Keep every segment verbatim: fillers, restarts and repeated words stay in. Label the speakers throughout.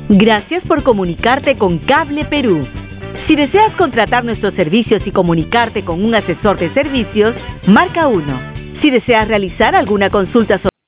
Speaker 1: Gracias por comunicarte con Cable Perú. Si deseas contratar nuestros servicios y comunicarte con un asesor de servicios, marca uno. Si deseas realizar alguna consulta sobre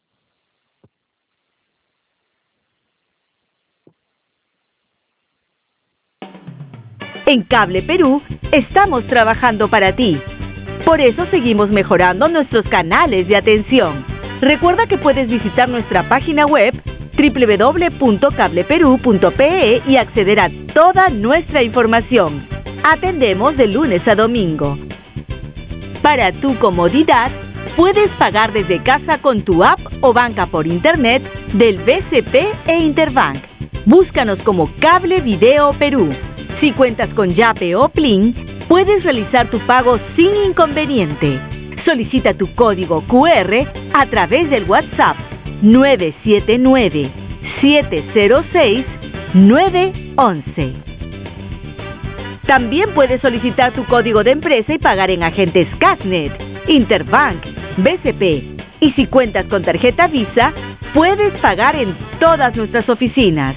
Speaker 1: En Cable Perú, estamos trabajando para ti. Por eso seguimos mejorando nuestros canales de atención. Recuerda que puedes visitar nuestra página web doble u doble u doble u punto cable perú punto pe e y acceder a toda nuestra información. Atendemos de lunes a domingo. Para tu comodidad, puedes pagar desde casa con tu app o banca por internet del B C P e Interbank. Búscanos como Cable Video Perú. Si cuentas con Yape o Plin, puedes realizar tu pago sin inconveniente. Solicita tu código cu erre a través del WhatsApp nueve siete nueve, siete cero seis, nueve uno. También puedes solicitar tu código de empresa y pagar en agentes Casnet, Interbank, B C P. Y si cuentas con tarjeta Visa, puedes pagar en todas nuestras oficinas.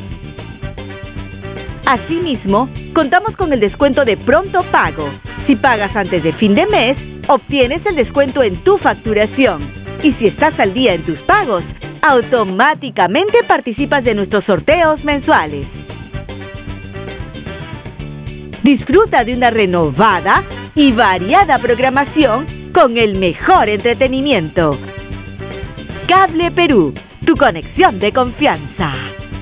Speaker 1: Asimismo, contamos con el descuento de pronto pago. Si pagas antes de fin de mes, obtienes el descuento en tu facturación. Y si estás al día en tus pagos, automáticamente participas de nuestros sorteos mensuales. Disfruta de una renovada y variada programación con el mejor entretenimiento. Cable Perú, tu conexión de confianza.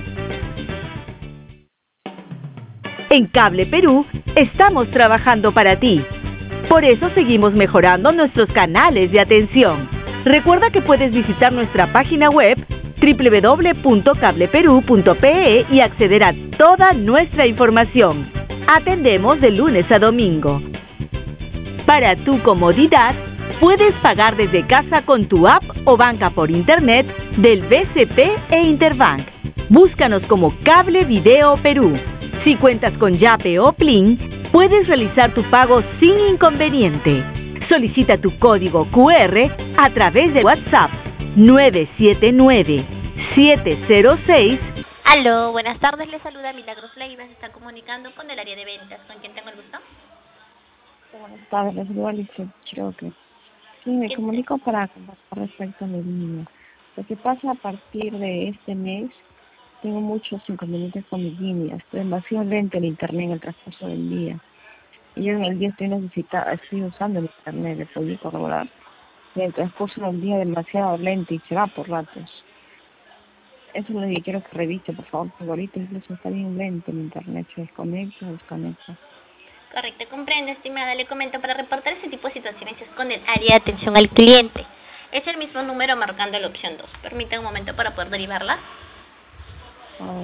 Speaker 1: En Cable Perú, estamos trabajando para ti. Por eso seguimos mejorando nuestros canales de atención. Recuerda que puedes visitar nuestra página web doble u doble u doble u punto cable perú punto pe e y acceder a toda nuestra información. Atendemos de lunes a domingo. Para tu comodidad, puedes pagar desde casa con tu app o banca por internet del B C P e Interbank. Búscanos como Cable Video Perú. Si cuentas con Yape o Plin, puedes realizar tu pago sin inconveniente. Solicita tu código cu erre a través de WhatsApp nueve siete nueve, siete cero seis.
Speaker 2: Aló, buenas tardes, les saluda Milagros Leiva, se está comunicando con el área de ventas. ¿Con quién tengo el gusto?
Speaker 3: Buenas tardes, les saluda Alicia Chiroque. Sí, me comunico para conversar respecto a mi línea. Lo que pasa a partir de este mes, tengo muchos inconvenientes con mi línea. Estoy demasiado lento el internet en el transcurso del día. Y yo en el día estoy necesitada, estoy usando el internet, le podía corroborar. Y en el transcurso del día demasiado lento y se va por ratos. Eso es lo que quiero que revise, por favor, porque ahorita incluso está bien lento el internet, se desconecta, se desconecta.
Speaker 2: Correcto, comprendo, estimada. Le comento, para reportar ese tipo de situaciones es con el área de atención al cliente. Es el mismo número marcando la opción dos. Permítame un momento para poder derivarla.
Speaker 3: Oh.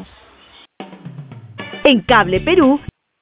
Speaker 1: En Cable Perú,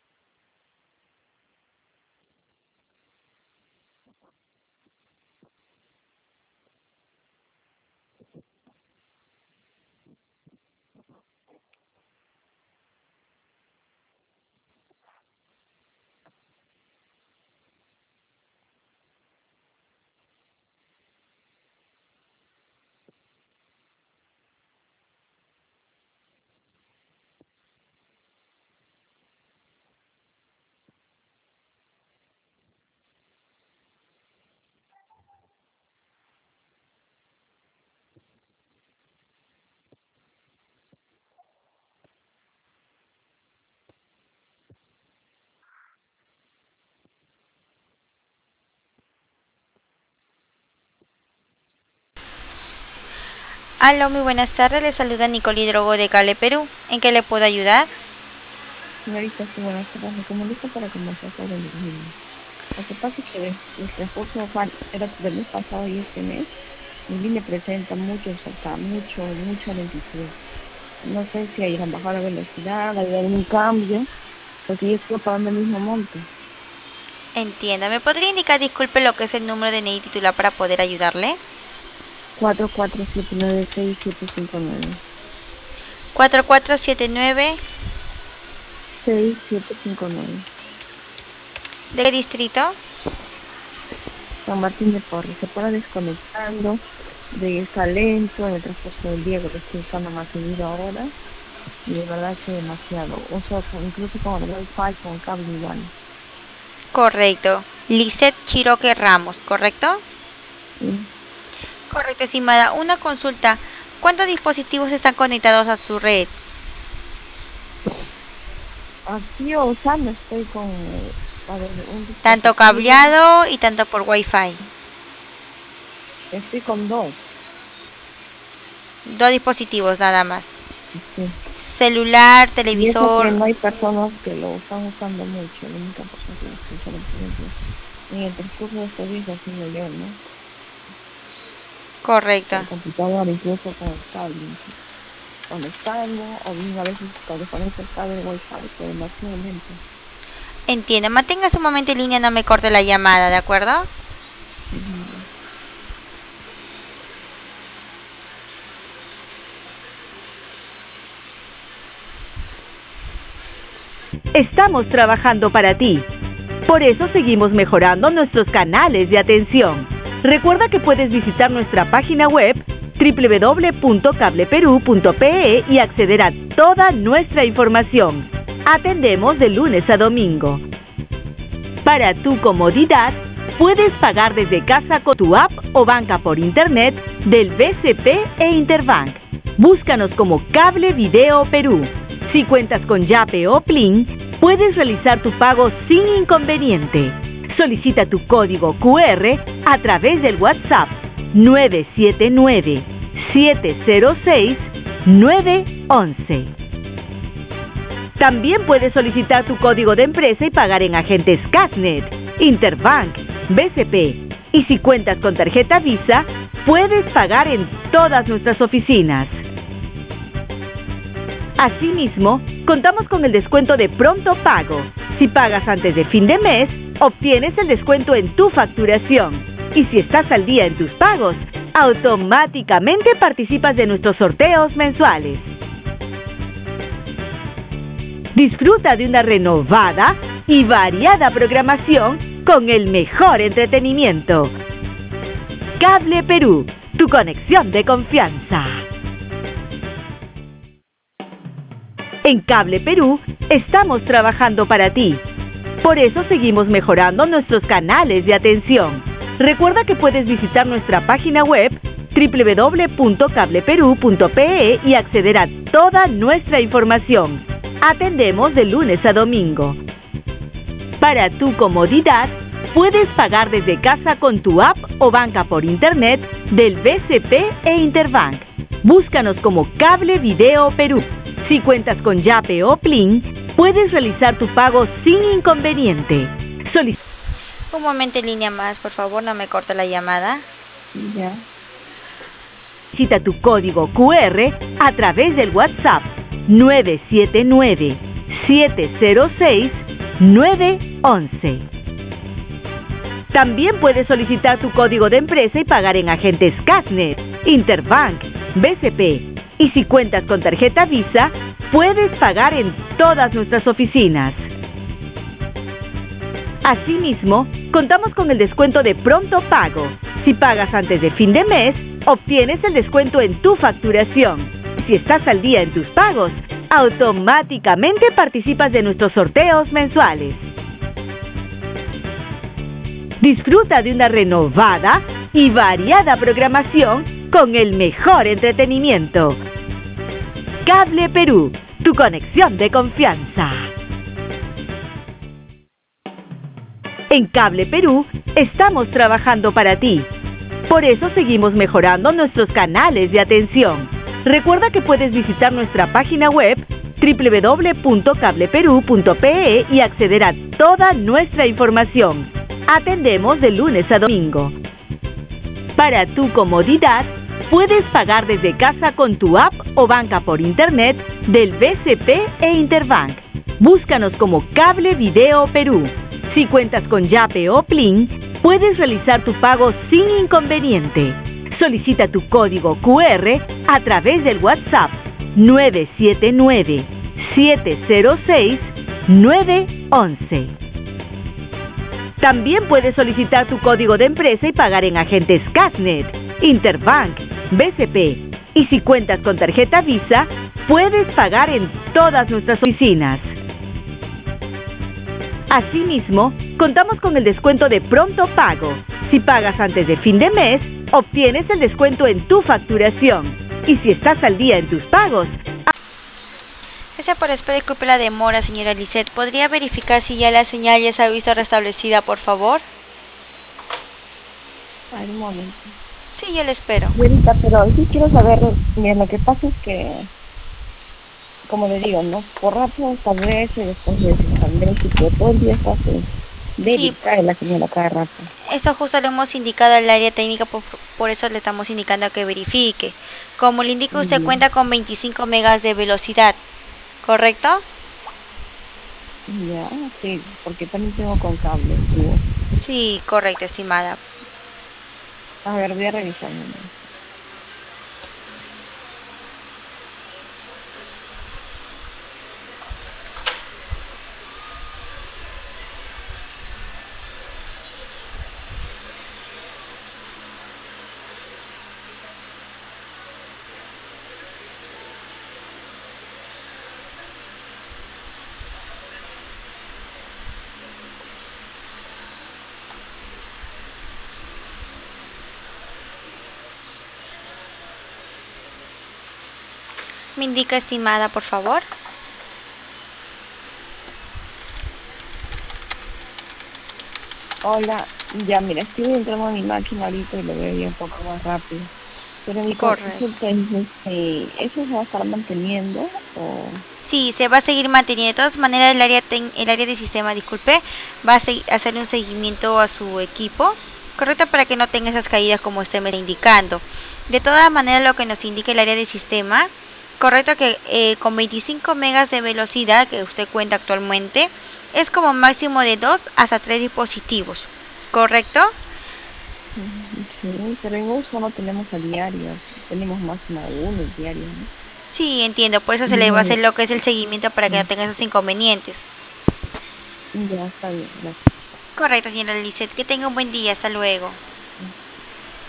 Speaker 4: Aló, muy buenas tardes, le saluda Nicole Hidrogo de Cable Perú. ¿En qué le puedo ayudar?
Speaker 3: Señorita, sí, buenas tardes, me comunico para conversar sobre mi línea. Lo que pasa es que desde el transcurso era del mes pasado y este mes, mi línea presenta mucho, o sea, mucho, mucha lentitud. No sé si hay bajado la velocidad, hay algún cambio, porque yo estoy pagando el mismo monto.
Speaker 4: Entienda, ¿me podría indicar, disculpe, lo que es el número de N I titular para poder ayudarle?
Speaker 3: cuatro cuatro siete nueve seis siete cinco nueve.
Speaker 4: cuatro cuatro siete nueve.
Speaker 3: seis siete cinco nueve.
Speaker 4: ¿De qué distrito?
Speaker 3: San Martín de Porres. Se para desconectando, de está lento en el transcurso del día, porque estoy usando más seguido ahora. y de verdad que demasiado. Uso con- incluso con el Wi-Fi, con el cable igual.
Speaker 4: Correcto. Lisette Chiroque Ramos, ¿correcto?
Speaker 3: ¿Sí?
Speaker 4: Correcto, estimada. Una consulta. ¿Cuántos dispositivos están conectados a su red?
Speaker 3: Aquí usando estoy con eh, a ver, un
Speaker 4: Tanto
Speaker 3: dispositivo.
Speaker 4: cableado y tanto por Wi-Fi.
Speaker 3: Estoy con dos.
Speaker 4: Dos dispositivos nada más.
Speaker 3: Sí.
Speaker 4: Celular,
Speaker 3: Y eso
Speaker 4: televisor.
Speaker 3: que no hay personas que lo están usando mucho. La única persona que lo está usando, por ejemplo, en el transcurso de estos días haciendo yo, ¿no?
Speaker 4: Correcto.
Speaker 3: El computador, incluso con el cable. Conectando, o bien a veces cuando conecto el cable de Wi-Fi, pero demasiado lento.
Speaker 4: Entiendo. Manténgase un momento en línea, no me corte la llamada, ¿de acuerdo?
Speaker 3: Ujú.
Speaker 1: Estamos trabajando para ti. Por eso seguimos mejorando nuestros canales de atención. Recuerda que puedes visitar nuestra página web doble u doble u doble u punto cableperú punto pe e y acceder a toda nuestra información. Atendemos de lunes a domingo. Para tu comodidad, puedes pagar desde casa con tu app o banca por internet del B C P e Interbank. Búscanos como Cable Video Perú. Si cuentas con Yape o Plin, puedes realizar tu pago sin inconveniente. Solicita tu código cu erre a través del WhatsApp nueve siete nueve, siete cero seis, nueve once. También puedes solicitar tu código de empresa y pagar en agentes Casnet, Interbank, B C P. Y si cuentas con tarjeta Visa, puedes pagar en todas nuestras oficinas. Asimismo, contamos con el descuento de pronto pago. Si pagas antes de fin de mes, obtienes el descuento en tu facturación. Y si estás al día en tus pagos, automáticamente participas de nuestros sorteos mensuales. Disfruta de una renovada y variada programación con el mejor entretenimiento. Cable Perú, tu conexión de confianza. En Cable Perú estamos trabajando para ti. Por eso seguimos mejorando nuestros canales de atención. Recuerda que puedes visitar nuestra página web doble u doble u doble u punto cableperú punto pe e y acceder a toda nuestra información. Atendemos de lunes a domingo. Para tu comodidad, puedes pagar desde casa con tu app o banca por internet del B C P e Interbank. Búscanos como Cable Video Perú. Si cuentas con Yape o Plin, puedes realizar tu pago sin inconveniente. Solic-
Speaker 4: Un momento en línea más, por favor, no me corte la llamada.
Speaker 3: Ya.
Speaker 1: Solicita tu código cu erre a través del WhatsApp nueve siete nueve, siete cero seis, nueve once. También puedes solicitar tu código de empresa y pagar en agentes Casnet, Interbank, B C P. Y si cuentas con tarjeta Visa, puedes pagar en todas nuestras oficinas. Asimismo, contamos con el descuento de pronto pago. Si pagas antes de fin de mes, obtienes el descuento en tu facturación. Si estás al día en tus pagos, automáticamente participas de nuestros sorteos mensuales. Disfruta de una renovada y variada programación con el mejor entretenimiento. Cable Perú, tu conexión de confianza. En Cable Perú estamos trabajando para ti. Por eso seguimos mejorando nuestros canales de atención. Recuerda que puedes visitar nuestra página web doble u doble u doble u punto cableperú punto pe e y acceder a toda nuestra información. Atendemos de lunes a domingo. Para tu comodidad, puedes pagar desde casa con tu app o banca por internet del B C P e Interbank. Búscanos como Cable Video Perú. Si cuentas con Yape o Plin, puedes realizar tu pago sin inconveniente. Solicita tu código cu erre a través del WhatsApp nueve siete nueve, siete cero seis, nueve once. También puedes solicitar tu código de empresa y pagar en agentes Casnet, Interbank, B C P. Y si cuentas con tarjeta Visa, puedes pagar en todas nuestras oficinas. Asimismo, contamos con el descuento de pronto pago. Si pagas antes de fin de mes, obtienes el descuento en tu facturación. Y si estás al día en tus pagos...
Speaker 4: Gracias por esperar, disculpe la demora, señora Lisette. ¿Podría verificar si ya la señal ya se ha visto restablecida, por favor?
Speaker 3: A ver, un momento.
Speaker 4: Sí, yo le espero.
Speaker 3: Señorita, pero sí quiero saber, mira, lo que pasa es que, como le digo, ¿no? Por rato establece, después de establece, pero todo el día está así. Delicada la señora cada rato.
Speaker 4: Eso justo lo hemos indicado al área técnica, por, por eso le estamos indicando que verifique. Como le indico, usted
Speaker 3: Bien.
Speaker 4: cuenta con veinticinco megas de velocidad, ¿correcto?
Speaker 3: Ya, sí, porque también tengo con cable, sí.
Speaker 4: Sí, correcto, estimada.
Speaker 3: A ver, voy a revisar.
Speaker 4: Me indica, estimada, por favor.
Speaker 3: Hola, ya mira, estoy entrando a mi máquina ahorita y lo veo ya un poco más rápido. Pero mi
Speaker 4: Correcto.
Speaker 3: consulta es, este, ¿eso se va a estar manteniendo o...?
Speaker 4: Sí, se va a seguir manteniendo. De todas maneras, el área ten- el área de sistema, disculpe, va a segui- hacer un seguimiento a su equipo, correcto, para que no tenga esas caídas como usted me está indicando. De todas maneras, lo que nos indica el área de sistema, correcto, que eh, con veinticinco megas de velocidad que usted cuenta actualmente, es como máximo de dos hasta tres dispositivos, ¿correcto?
Speaker 3: Sí, pero en uso no tenemos a diario, tenemos máximo uno diario, ¿no?
Speaker 4: Sí, entiendo, por eso se le va a hacer lo que es el seguimiento para que no tenga esos inconvenientes.
Speaker 3: Ya, está bien, gracias.
Speaker 4: Correcto, señora Lisette, que tenga un buen día, hasta luego.